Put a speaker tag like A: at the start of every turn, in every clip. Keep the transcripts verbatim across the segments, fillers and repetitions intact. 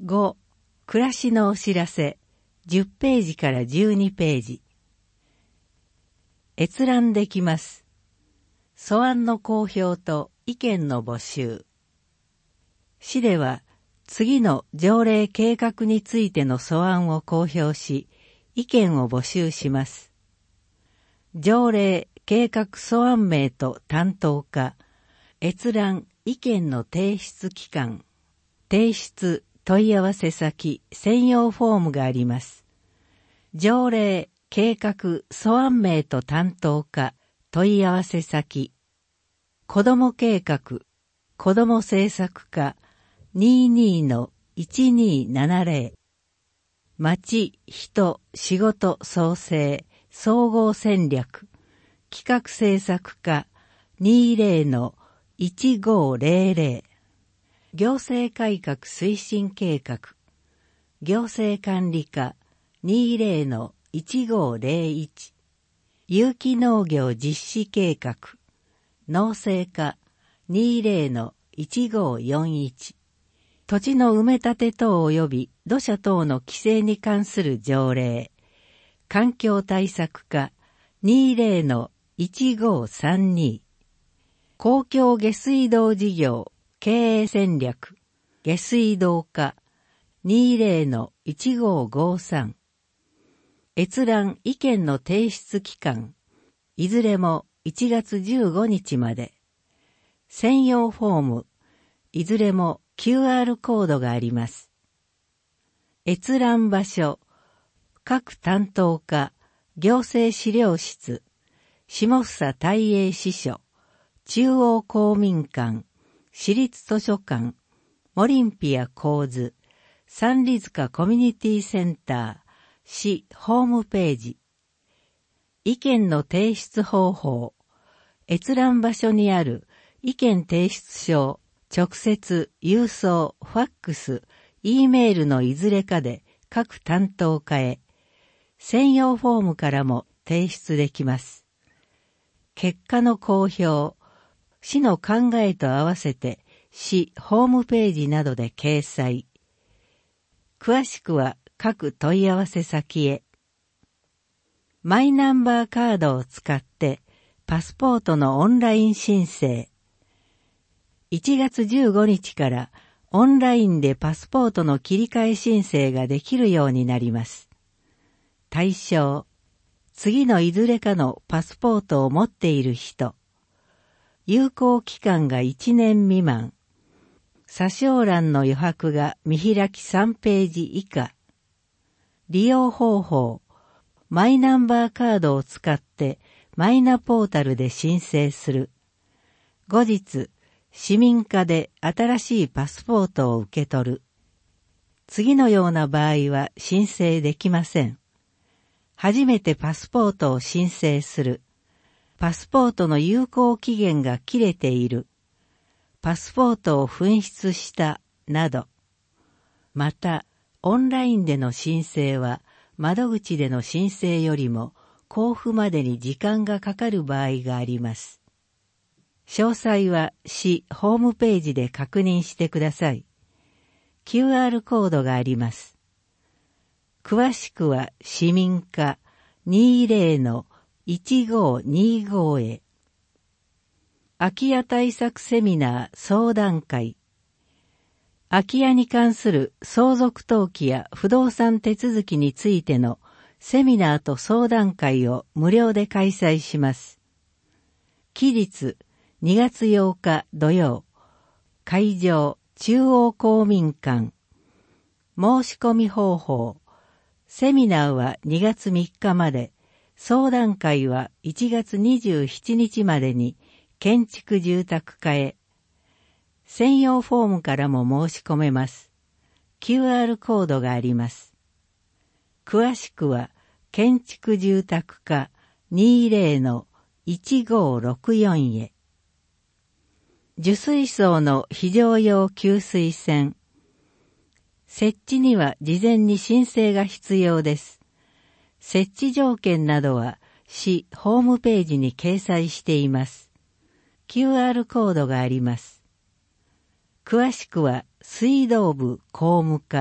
A: ご、暮らしのお知らせ、じゅっページからじゅうにページ。閲覧できます。素案の公表と意見の募集。市では次の条例計画についての素案を公表し、意見を募集します。条例計画素案名と担当課、閲覧意見の提出期間、提出問い合わせ先専用フォームがあります。条例計画素案名と担当課、問い合わせ先、子ども計画、子ども政策課 にじゅうにのいちにーななぜろ、町、人、仕事創生、総合戦略、企画政策課 にじゅうのいちごーぜろぜろ、行政改革推進計画、行政管理課 にじゅうのいちごーぜろいち、有機農業実施計画、農政課 にじゅうのいちごーよんいち、土地の埋め立て等及び土砂等の規制に関する条例、環境対策課 にじゅうのいちごーさんに、公共下水道事業経営戦略、下水道課 にじゅうのいちごーごーさん、閲覧意見の提出期間、いずれもいちがつじゅうごにちまで。専用フォーム、いずれも キューアール コードがあります。閲覧場所、各担当課、行政資料室、下総大英支所、中央公民館、市立図書館、モリンピア構図、三里塚コミュニティセンター、市ホームページ。意見の提出方法、閲覧場所にある意見提出書を直接、郵送、ファックス、Eメールのいずれかで各担当課へ、専用フォームからも提出できます。結果の公表、市の考えと合わせて市ホームページなどで掲載。詳しくは各問い合わせ先へ。マイナンバーカードを使ってパスポートのオンライン申請。いちがつじゅうごにちからオンラインでパスポートの切り替え申請ができるようになります。対象、次のいずれかのパスポートを持っている人。有効期間がいちねん未満。査証欄の余白が見開きさんページ以下。利用方法。マイナンバーカードを使ってマイナポータルで申請する。後日、市民課で新しいパスポートを受け取る。次のような場合は申請できません。初めてパスポートを申請する。パスポートの有効期限が切れている。パスポートを紛失したなど。また、オンラインでの申請は窓口での申請よりも交付までに時間がかかる場合があります。詳細は市ホームページで確認してください。キューアール コードがあります。詳しくは市民課 にじゅうのいちごーにーごー へ。空き家対策セミナー相談会。空き家に関する相続登記や不動産手続きについてのセミナーと相談会を無料で開催します。期日にがつようか土曜。会場中央公民館。申し込み方法。セミナーはにがつみっかまで。相談会はいちがつにじゅうしちにちまでに建築住宅課へ。専用フォームからも申し込めます。キューアール コードがあります。詳しくは建築住宅課 にじゅうのいちごーろくよん へ。受水槽の非常用給水栓。設置には事前に申請が必要です。設置条件などは市ホームページに掲載しています。キューアール コードがあります。詳しくは水道部工務課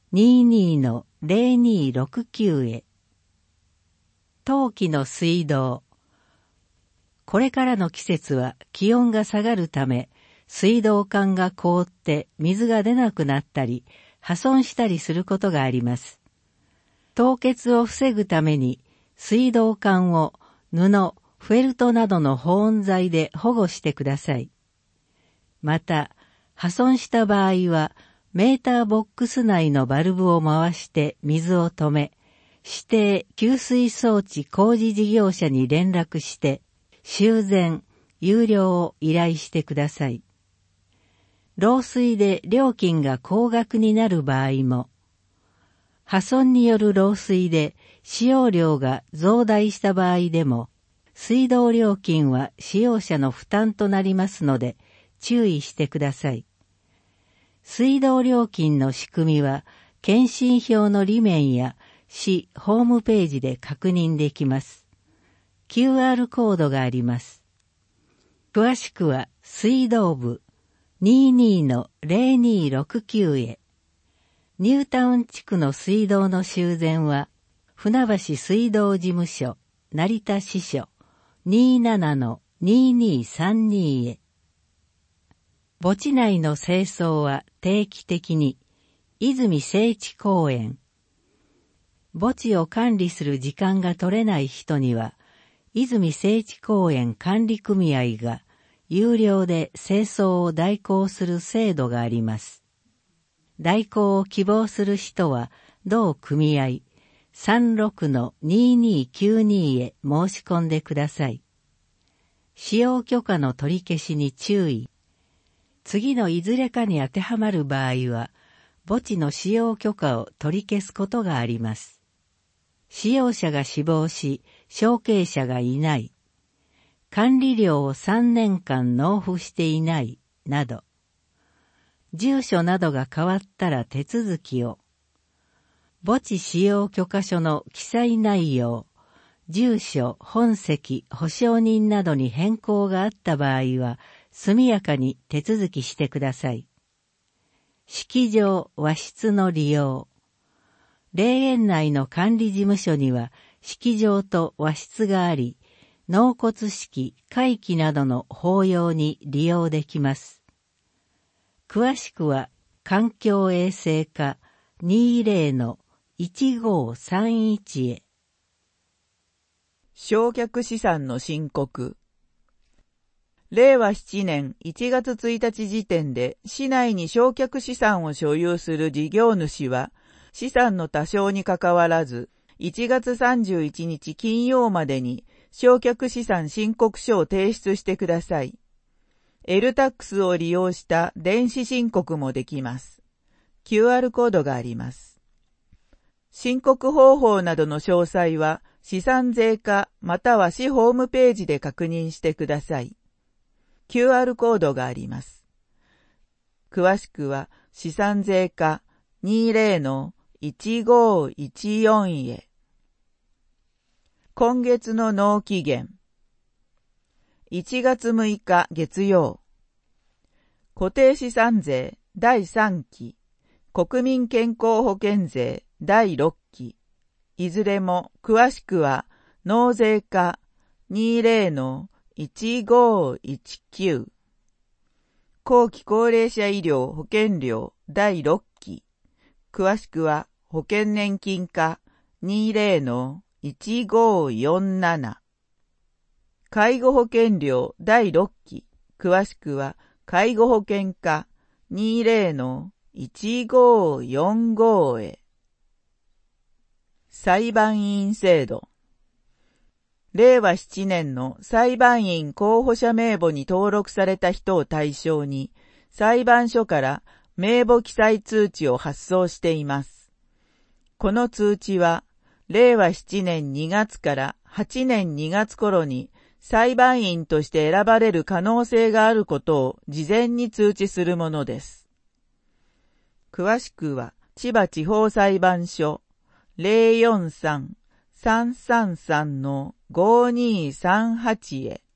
A: にじゅうにのゼロにろくきゅう へ。冬季の水道。これからの季節は気温が下がるため、水道管が凍って水が出なくなったり、破損したりすることがあります。凍結を防ぐために、水道管を布、フェルトなどの保温材で保護してください。また、破損した場合は、メーターボックス内のバルブを回して水を止め、指定給水装置工事事業者に連絡して、修繕、有料を依頼してください。漏水で料金が高額になる場合も、破損による漏水で使用量が増大した場合でも、水道料金は使用者の負担となりますので、注意してください。水道料金の仕組みは、検針票の裏面や市ホームページで確認できます。キューアール コードがあります。詳しくは水道部 にじゅうにのゼロにろくきゅう へ。ニュータウン地区の水道の修繕は、船橋水道事務所、成田支所 にじゅうななのにじゅうにさんに へ。墓地内の清掃は定期的に、泉聖地公園。墓地を管理する時間が取れない人には、泉聖地公園管理組合が有料で清掃を代行する制度があります。代行を希望する人は、同組合 さんじゅうろくのにじゅうにきゅうに へ申し込んでください。使用許可の取り消しに注意。次のいずれかに当てはまる場合は、墓地の使用許可を取り消すことがあります。使用者が死亡し、承継者がいない、管理料をさんねんかん納付していない、など、住所などが変わったら手続きを、墓地使用許可書の記載内容、住所、本籍、保証人などに変更があった場合は、速やかに手続きしてください。式場、和室の利用。霊園内の管理事務所には、式場と和室があり、納骨式、会期などの法要に利用できます。詳しくは、環境衛生課 にじゅうのいちごさんいち へ。
B: 償却資産の申告。れいわななねんいちがつついたち時点で市内に償却資産を所有する事業主は、資産の多少にかかわらず、いちがつさんじゅういちにち金曜までに償却資産申告書を提出してください。エルタックス を利用した電子申告もできます。キューアール コードがあります。申告方法などの詳細は資産税課または市ホームページで確認してください。キューアール コードがあります。詳しくは資産税課 にじゅうのいちごいちよん へ。今月の納期限。いちがつむいか月曜。固定資産税だいさんき、国民健康保険税だいろっき、いずれも詳しくは納税課 にじゅうのいちごいちきゅう、後期高齢者医療保険料だいろっき、詳しくは保険年金課 にじゅうのいちごよんなな、介護保険料だいろっき、詳しくは介護保険課 にじゅうのいちごよんご へ。裁判員制度。れいわななねんの裁判員候補者名簿に登録された人を対象に、裁判所から名簿記載通知を発送しています。この通知は、れいわななねんにがつからはちねんにがつ頃に裁判員として選ばれる可能性があることを事前に通知するものです。詳しくは、千葉地方裁判所 ゼロよんさん さんさんさん のごにさんはち へ。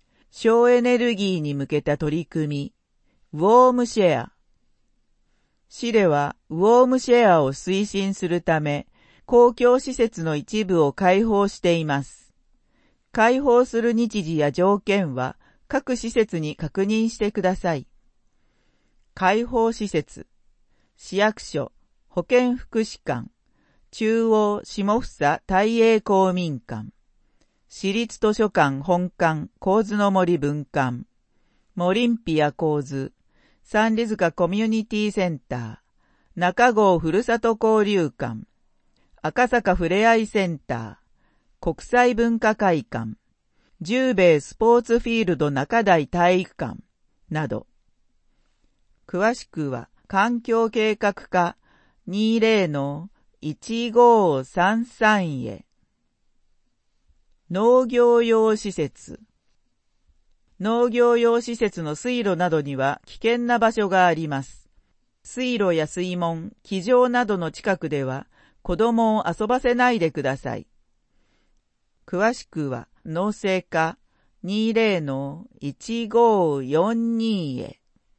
B: 省エネルギーに向けた取り組み、ウォームシェア。 市ではウォームシェアを推進するため、公共施設の一部を開放しています。開放する日時や条件は各施設に確認してください。開放施設、市役所、保健福祉館、中央下房大英公民館、市立図書館本館神の森分館、モリンピア神三里塚コミュニティセンター、中郷ふるさと交流館、赤坂ふれあいセンター、国際文化会館、十兵衛スポーツフィールド中台体育館など。詳しくは環境計画課 にじゅうのいちごさんさん へ。農業用施設。農業用施設の水路などには危険な場所があります。水路や水門、気場などの近くでは子供を遊ばせないでください。詳しくは農政課 にじゅうのいちごよんに へ。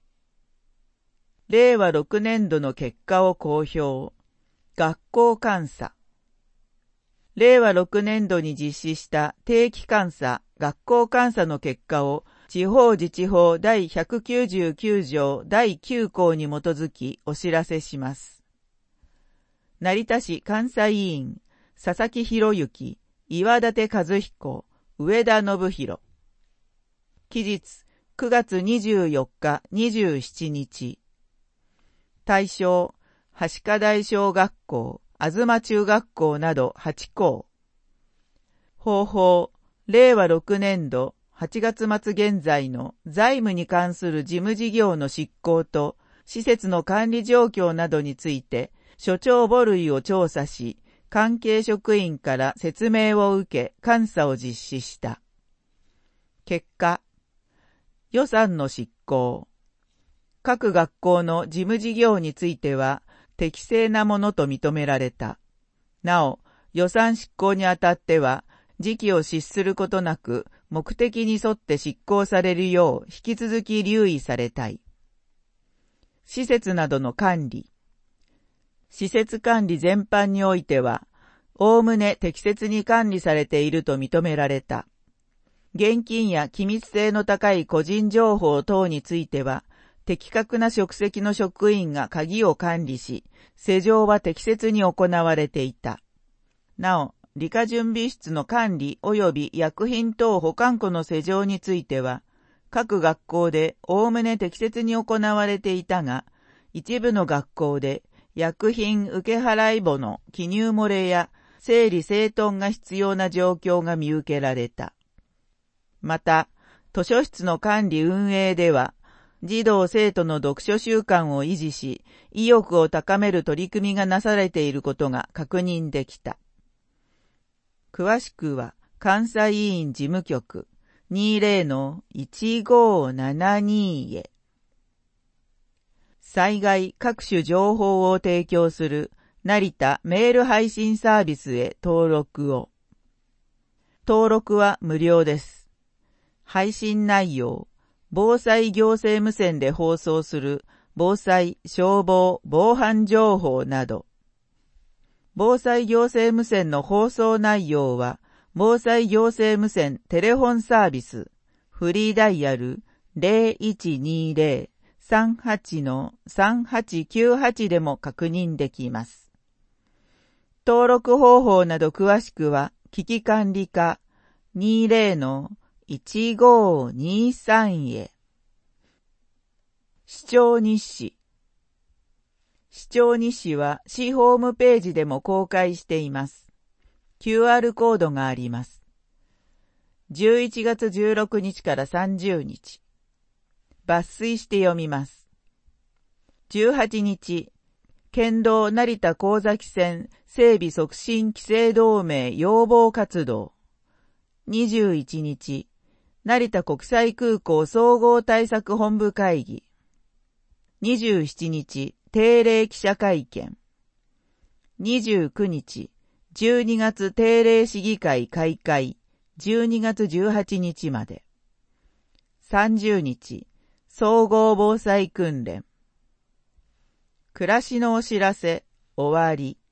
B: れいわろくねんどの結果を公表。学校監査。れいわろくねんどに実施した定期監査、学校監査の結果を地方自治法第ひゃくきゅうじゅうきゅう条第きゅう項に基づきお知らせします。成田市監査委員、佐々木博之、岩立和彦、上田信弘。期日、くがつにじゅうよっか、にじゅうしちにち。対象、橋科大小学校、東中学校などはち校。方法、れいわろくねんどはちがつ末現在の財務に関する事務事業の執行と施設の管理状況などについて所長母類を調査し、関係職員から説明を受け監査を実施した。結果、予算の執行。各学校の事務事業については適正なものと認められた。なお、予算執行にあたっては、時期を失することなく、目的に沿って執行されるよう引き続き留意されたい。施設などの管理。施設管理全般においては、おおむね適切に管理されていると認められた。現金や機密性の高い個人情報等については、的確な職責の職員が鍵を管理し、施錠は適切に行われていた。なお、理科準備室の管理及び薬品等保管庫の施錠については、各学校でおおむね適切に行われていたが、一部の学校で薬品受払簿の記入漏れや整理整頓が必要な状況が見受けられた。また、図書室の管理運営では、児童生徒の読書習慣を維持し、意欲を高める取り組みがなされていることが確認できた。詳しくは、監査委員事務局 にじゅうのいちごななに へ。災害各種情報を提供する成田メール配信サービスへ登録を。登録は無料です。配信内容、防災行政無線で放送する防災、消防、防犯情報など。防災行政無線の放送内容は、防災行政無線テレフォンサービス、フリーダイヤル ゼロいちにゼロ さんはち さんはちきゅうはち でも確認できます。登録方法など詳しくは、危機管理課 にじゅうのいちごにさん へ。市長日誌。市長日誌は市ホームページでも公開しています。キューアール コードがあります。じゅういちがつじゅうろくにちからさんじゅうにち。抜粋して読みます。じゅうはちにち、県道成田神崎線整備促進規制同盟要望活動。にじゅういちにち、成田国際空港総合対策本部会議。にじゅうしちにち、定例記者会見。にじゅうくにち、じゅうにがつ定例市議会開会、じゅうにがつじゅうはちにちまで。さんじゅうにち、総合防災訓練。 暮らしのお知らせ、終わり。